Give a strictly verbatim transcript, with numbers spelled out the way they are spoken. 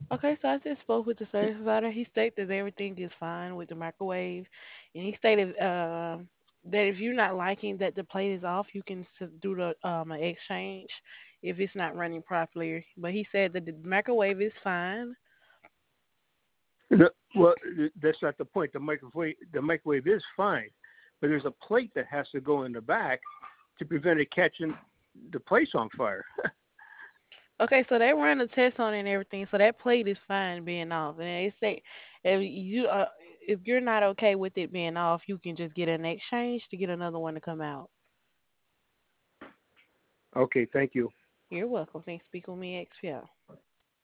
Okay, so I just spoke with the service provider. He stated that everything is fine with the microwave, and he stated uh, that if you're not liking that the plate is off, you can s- do the um an exchange if it's not running properly. But he said that the microwave is fine. The, well, that's not the point. The microwave the microwave is fine, but there's a plate that has to go in the back to prevent it catching the place on fire. Okay, so they run a test on it and everything, so that plate is fine being off. And they say if you uh, if you're not okay with it being off, you can just get an exchange to get another one to come out. Okay, thank you. You're welcome. Thanks. Speak with me, X P O.